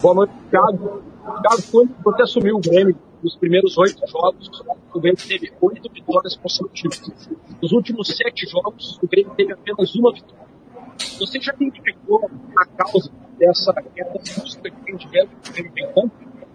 Boa noite, Thiago. Thiago, quando você assumiu o Grêmio, nos primeiros 8 jogos, o Grêmio teve 8 vitórias consecutivas. Nos últimos 7 jogos, o Grêmio teve apenas uma vitória. Você já identificou a causa dessa busca de rendimento que o Grêmio tem tanto?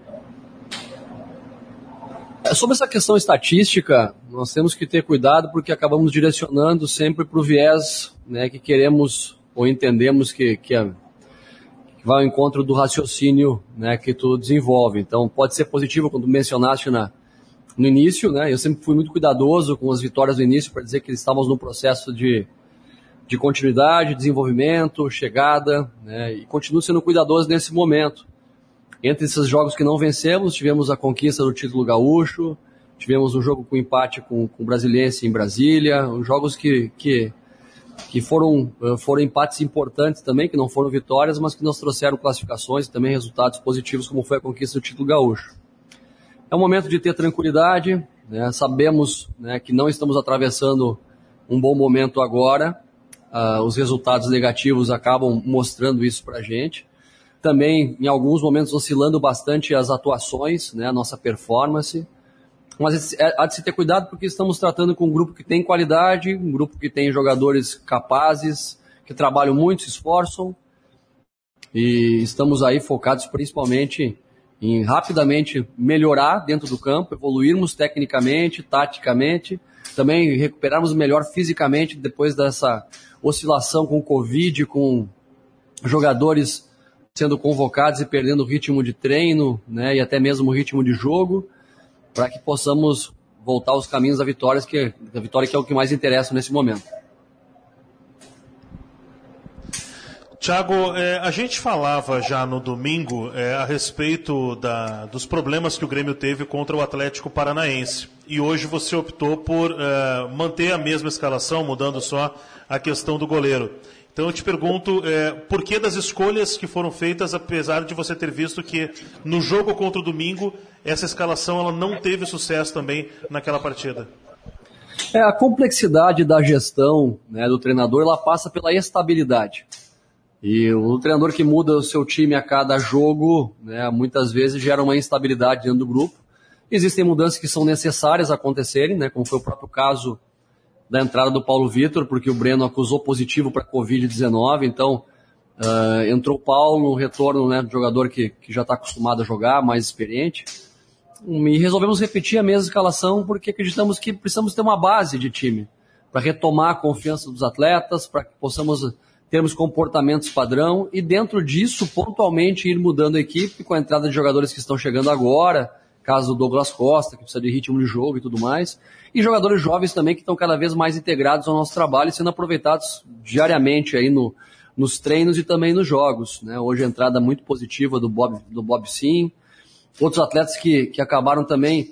Sobre essa questão estatística, nós temos que ter cuidado porque acabamos direcionando sempre para o viés, né, que queremos ou entendemos que vai ao encontro do raciocínio, né, que tu desenvolve. Então, pode ser positivo, quando mencionaste no início, né, eu sempre fui muito cuidadoso com as vitórias do início para dizer que estávamos num processo de continuidade, desenvolvimento, chegada, né, e continuo sendo cuidadoso nesse momento. Entre esses jogos que não vencemos, tivemos a conquista do título gaúcho, tivemos um jogo com empate com o Brasiliense em Brasília, jogos que foram empates importantes também, que não foram vitórias, mas que nos trouxeram classificações e também resultados positivos, como foi a conquista do título gaúcho. É um momento de ter tranquilidade, né? Sabemos, né, que não estamos atravessando um bom momento agora, os resultados negativos acabam mostrando isso para a gente. Também, em alguns momentos, oscilando bastante as atuações, né, a nossa performance. Mas há de se ter cuidado porque estamos tratando com um grupo que tem qualidade, um grupo que tem jogadores capazes, que trabalham muito, se esforçam. E estamos aí focados principalmente em rapidamente melhorar dentro do campo, evoluirmos tecnicamente, taticamente, também recuperarmos melhor fisicamente depois dessa oscilação com o Covid, com jogadores sendo convocados e perdendo o ritmo de treino, né, e até mesmo o ritmo de jogo, para que possamos voltar aos caminhos da vitória, que é o que mais interessa nesse momento. Thiago, a gente falava já no domingo a respeito dos problemas que o Grêmio teve contra o Atlético Paranaense. E hoje você optou por manter a mesma escalação, mudando só a questão do goleiro. Então eu te pergunto, por que das escolhas que foram feitas, apesar de você ter visto que no jogo contra o domingo, essa escalação ela não teve sucesso também naquela partida? A complexidade da gestão, né, do treinador, ela passa pela estabilidade. E o treinador que muda o seu time a cada jogo, né, muitas vezes gera uma instabilidade dentro do grupo. Existem mudanças que são necessárias acontecerem, né, como foi o próprio caso da entrada do Paulo Vitor, porque o Breno acusou positivo para a Covid-19, então entrou o Paulo, um retorno, né, de jogador que já está acostumado a jogar, mais experiente, e resolvemos repetir a mesma escalação porque acreditamos que precisamos ter uma base de time para retomar a confiança dos atletas, para que possamos termos comportamentos padrão e dentro disso pontualmente ir mudando a equipe com a entrada de jogadores que estão chegando agora, caso do Douglas Costa, que precisa de ritmo de jogo e tudo mais, e jogadores jovens também que estão cada vez mais integrados ao nosso trabalho e sendo aproveitados diariamente aí nos treinos e também nos jogos, né? Hoje a entrada muito positiva do Bob Sim, outros atletas que acabaram também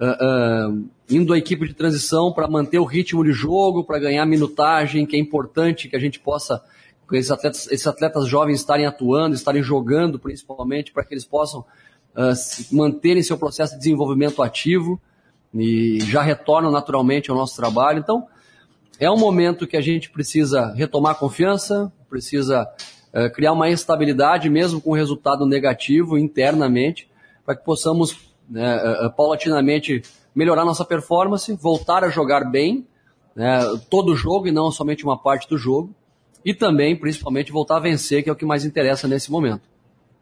indo à equipe de transição para manter o ritmo de jogo, para ganhar minutagem, que é importante que a gente possa, com esses atletas jovens estarem atuando, estarem jogando principalmente, para que eles possam manterem seu processo de desenvolvimento ativo e já retornam naturalmente ao nosso trabalho. Então, é um momento que a gente precisa retomar a confiança, precisa criar uma estabilidade, mesmo com resultado negativo internamente, para que possamos paulatinamente melhorar nossa performance, voltar a jogar bem, né, todo o jogo e não somente uma parte do jogo, e também, principalmente, voltar a vencer, que é o que mais interessa nesse momento.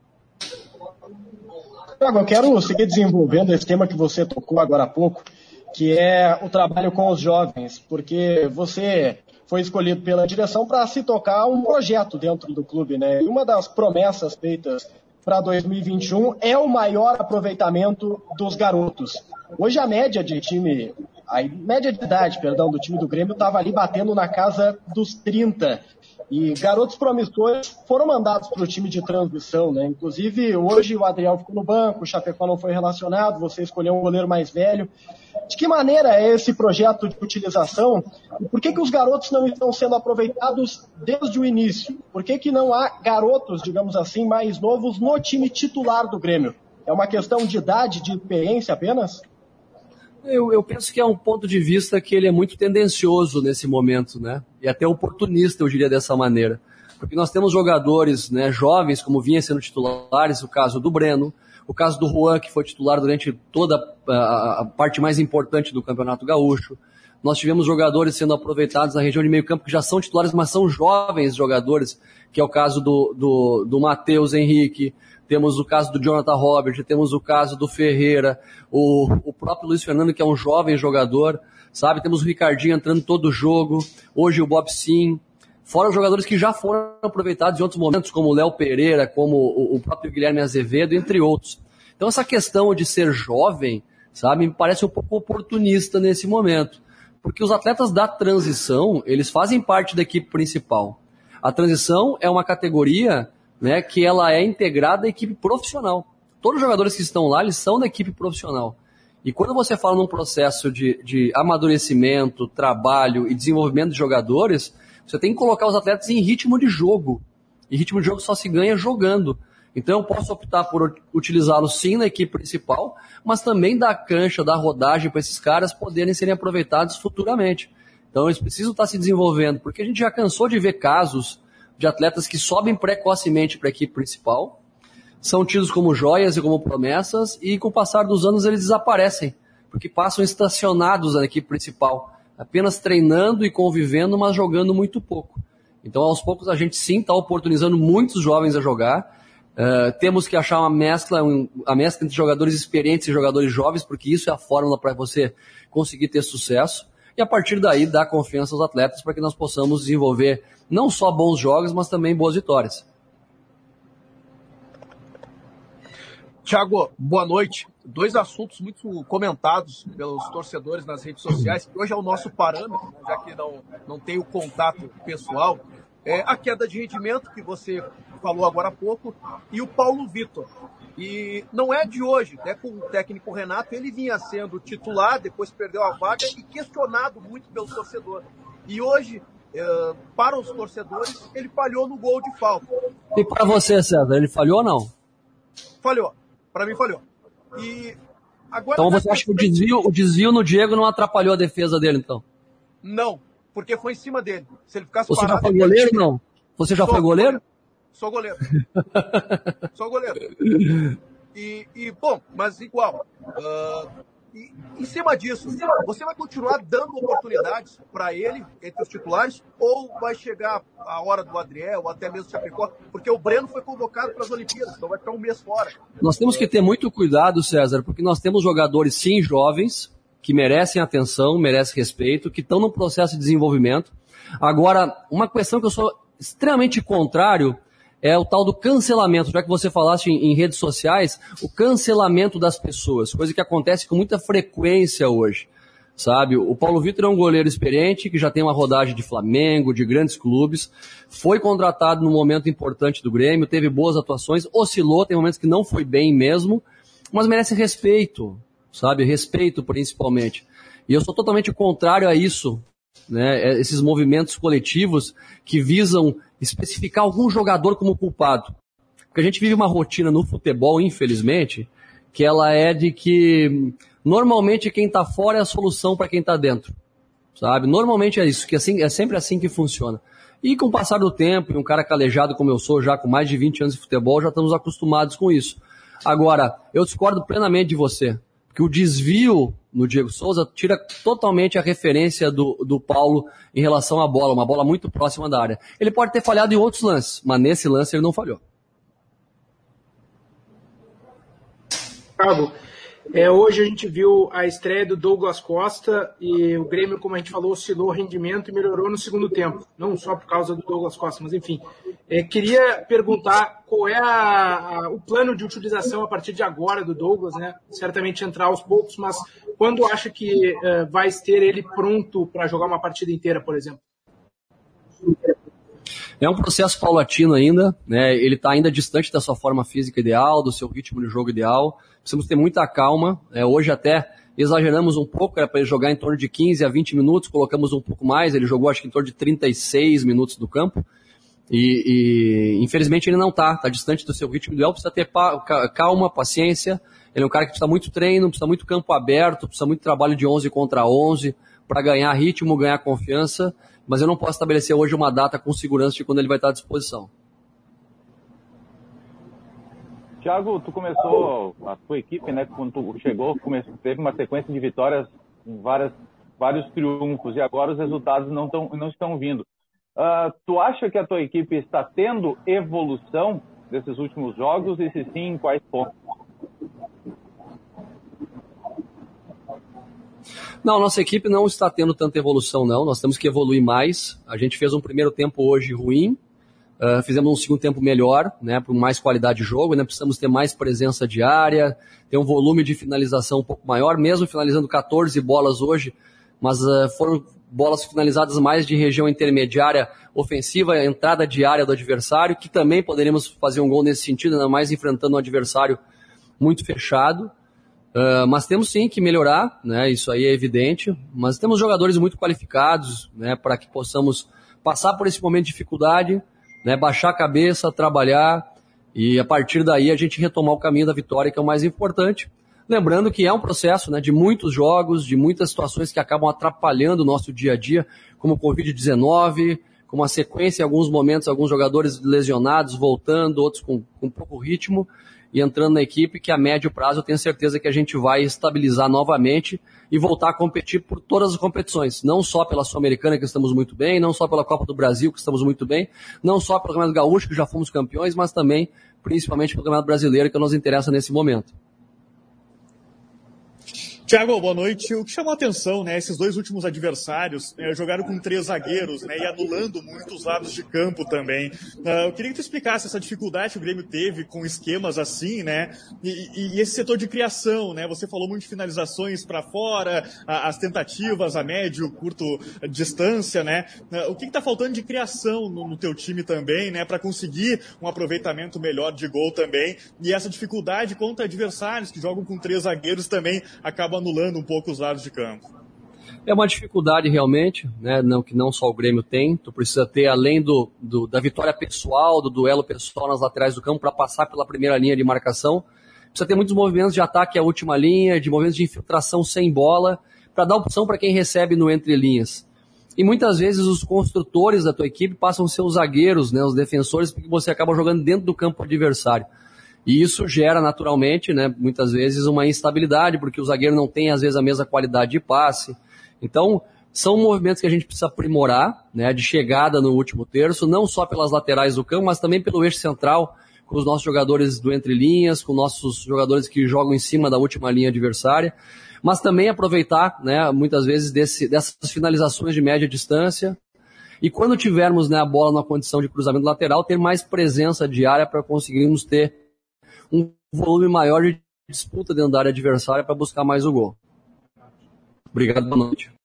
Eu quero seguir desenvolvendo esse tema que você tocou agora há pouco, que é o trabalho com os jovens, porque você foi escolhido pela direção para se tocar um projeto dentro do clube, né? E uma das promessas feitas para 2021 é o maior aproveitamento dos garotos. Hoje a média de idade do time do Grêmio estava ali batendo na casa dos 30. E garotos promissores foram mandados para o time de transição, né? Inclusive, hoje o Adriel ficou no banco, o Chapecó não foi relacionado, você escolheu um goleiro mais velho. De que maneira é esse projeto de utilização? E por que os garotos não estão sendo aproveitados desde o início? Por que não há garotos, digamos assim, mais novos no time titular do Grêmio? É uma questão de idade, de experiência apenas? Eu penso que é um ponto de vista que ele é muito tendencioso nesse momento, né? E até oportunista, eu diria dessa maneira. Porque nós temos jogadores, né, jovens, como vinha sendo titulares, o caso do Breno, o caso do Juan, que foi titular durante toda a parte mais importante do Campeonato Gaúcho. Nós tivemos jogadores sendo aproveitados na região de meio campo que já são titulares, mas são jovens jogadores, que é o caso do Matheus Henrique, temos o caso do Jonathan Robert, temos o caso do Ferreira, o próprio Luiz Fernando, que é um jovem jogador, sabe? Temos o Ricardinho entrando todo o jogo, hoje o Bob Sim, fora os jogadores que já foram aproveitados em outros momentos, como o Léo Pereira, como o próprio Guilherme Azevedo, entre outros. Então essa questão de ser jovem, sabe, me parece um pouco oportunista nesse momento, porque os atletas da transição, eles fazem parte da equipe principal. A transição é uma categoria, né, que ela é integrada à equipe profissional. Todos os jogadores que estão lá, eles são da equipe profissional. E quando você fala num processo de amadurecimento, trabalho e desenvolvimento de jogadores, você tem que colocar os atletas em ritmo de jogo. E ritmo de jogo só se ganha jogando. Então eu posso optar por utilizá-los sim na equipe principal, mas também dar cancha, dar rodagem para esses caras poderem serem aproveitados futuramente. Então eles precisam estar se desenvolvendo, porque a gente já cansou de ver casos de atletas que sobem precocemente para a equipe principal, são tidos como joias e como promessas, e com o passar dos anos eles desaparecem, porque passam estacionados na equipe principal, apenas treinando e convivendo, mas jogando muito pouco. Então aos poucos a gente sim está oportunizando muitos jovens a jogar. Temos que achar a mescla entre jogadores experientes e jogadores jovens, porque isso é a fórmula para você conseguir ter sucesso, e a partir daí dar confiança aos atletas para que nós possamos desenvolver não só bons jogos, mas também boas vitórias. Thiago, boa noite. 2 assuntos muito comentados pelos torcedores nas redes sociais, que hoje é o nosso parâmetro, né, já que não tem o contato pessoal. A queda de rendimento, que você falou agora há pouco, e o Paulo Vitor. E não é de hoje, até com o técnico Renato, ele vinha sendo titular, depois perdeu a vaga e questionado muito pelo torcedor. E hoje, para os torcedores, ele falhou no gol de falta. E para você, César, ele falhou ou não? Falhou. Para mim, falhou. E agora, então você acha que o desvio no Diego não atrapalhou a defesa dele, então? Não, porque foi em cima dele. Se ele ficasse você parado... Você já foi goleiro ou não? Você já foi goleiro? Sou goleiro. Sou goleiro. Bom, mas igual. Em cima disso, você vai continuar dando oportunidades para ele, entre os titulares, ou vai chegar a hora do Adriel, ou até mesmo o Chapecó, porque o Breno foi convocado para as Olimpíadas, então vai ficar um mês fora. Nós temos que ter muito cuidado, César, porque nós temos jogadores, sim, jovens, que merecem atenção, merecem respeito, que estão no processo de desenvolvimento. Agora, uma questão que eu sou extremamente contrário é o tal do cancelamento, já que você falaste em redes sociais, o cancelamento das pessoas, coisa que acontece com muita frequência hoje, sabe? O Paulo Vitor é um goleiro experiente, que já tem uma rodagem de Flamengo, de grandes clubes, foi contratado num momento importante do Grêmio, teve boas atuações, oscilou, tem momentos que não foi bem mesmo, mas merece respeito, sabe? Respeito principalmente. E eu sou totalmente contrário a isso, né? Esses movimentos coletivos que visam especificar algum jogador como culpado. Porque a gente vive uma rotina no futebol, infelizmente, que ela é de que normalmente quem está fora é a solução para quem está dentro, sabe? Normalmente é isso, que assim, é sempre assim que funciona. E com o passar do tempo, e um cara calejado como eu sou, já com mais de 20 anos de futebol, já estamos acostumados com isso. Agora, eu discordo plenamente de você, que o desvio no Diego Souza tira totalmente a referência do Paulo em relação à bola, uma bola muito próxima da área. Ele pode ter falhado em outros lances, mas nesse lance ele não falhou. Thiago, hoje a gente viu a estreia do Douglas Costa e o Grêmio, como a gente falou, oscilou o rendimento e melhorou no segundo tempo. Não só por causa do Douglas Costa, mas enfim. Queria perguntar qual é o plano de utilização a partir de agora do Douglas, né? Certamente entrar aos poucos, mas quando acha que vai ter ele pronto para jogar uma partida inteira, por exemplo? É um processo paulatino ainda, né? Ele está ainda distante da sua forma física ideal, do seu ritmo de jogo ideal. Precisamos ter muita calma. Hoje até exageramos um pouco, era para ele jogar em torno de 15 a 20 minutos, colocamos um pouco mais, ele jogou acho que em torno de 36 minutos do campo. E infelizmente ele não está distante do seu ritmo ideal, precisa ter calma, paciência. Ele é um cara que precisa muito treino, precisa muito campo aberto, precisa muito trabalho de 11 contra 11 para ganhar ritmo, ganhar confiança. mas eu não posso estabelecer hoje uma data com segurança de quando ele vai estar à disposição. Thiago, tu começou a tua equipe, né? Quando tu chegou, teve uma sequência de vitórias, vários triunfos, e agora os resultados não estão vindo. Tu acha que a tua equipe está tendo evolução desses últimos jogos, e se sim, em quais pontos? Não, nossa equipe não está tendo tanta evolução, não. Nós temos que evoluir mais. A gente fez um primeiro tempo hoje ruim, fizemos um segundo tempo melhor, né, com mais qualidade de jogo, né, precisamos ter mais presença diária, ter um volume de finalização um pouco maior, mesmo finalizando 14 bolas hoje, mas foram bolas finalizadas mais de região intermediária ofensiva, a entrada diária do adversário, que também poderíamos fazer um gol nesse sentido, ainda mais enfrentando um adversário muito fechado. Mas temos sim que melhorar, né, isso aí é evidente, mas temos jogadores muito qualificados, né, para que possamos passar por esse momento de dificuldade, né, baixar a cabeça, trabalhar e a partir daí a gente retomar o caminho da vitória, que é o mais importante. Lembrando que é um processo, né, de muitos jogos, de muitas situações que acabam atrapalhando o nosso dia a dia, como o Covid-19, como a sequência em alguns momentos, alguns jogadores lesionados, voltando, outros com pouco ritmo e entrando na equipe, que a médio prazo eu tenho certeza que a gente vai estabilizar novamente e voltar a competir por todas as competições, não só pela Sul-Americana, que estamos muito bem, não só pela Copa do Brasil, que estamos muito bem, não só pelo Campeonato Gaúcho, que já fomos campeões, mas também, principalmente pelo Campeonato Brasileiro, que nos interessa nesse momento. Thiago, boa noite. O que chamou a atenção, né? Esses dois últimos adversários jogaram com 3 zagueiros, né? E anulando muitos lados de campo também. Eu queria que tu explicasse essa dificuldade que o Grêmio teve com esquemas assim, né? E esse setor de criação, né? Você falou muito de finalizações para fora, as tentativas a médio, curto distância, né? O que está faltando de criação no teu time também, né? Para conseguir um aproveitamento melhor de gol também. E essa dificuldade contra adversários que jogam com 3 zagueiros também acaba anulando um pouco os lados de campo. É uma dificuldade realmente, né, que não só o Grêmio tem. Tu precisa ter, além da vitória pessoal, do duelo pessoal nas laterais do campo para passar pela primeira linha de marcação, precisa ter muitos movimentos de ataque à última linha, de movimentos de infiltração sem bola, para dar opção para quem recebe no entre linhas. E muitas vezes os construtores da tua equipe passam a ser os zagueiros, né, os defensores, porque você acaba jogando dentro do campo adversário. E isso gera naturalmente, né, muitas vezes uma instabilidade, porque o zagueiro não tem às vezes a mesma qualidade de passe. Então, são movimentos que a gente precisa aprimorar, né, de chegada no último terço, não só pelas laterais do campo, mas também pelo eixo central, com os nossos jogadores do entre linhas, com nossos jogadores que jogam em cima da última linha adversária, mas também aproveitar, né, muitas vezes dessas finalizações de média distância. E quando tivermos, né, a bola numa condição de cruzamento lateral, ter mais presença diária para conseguirmos ter um volume maior de disputa dentro da área adversária para buscar mais o gol. Obrigado, boa noite.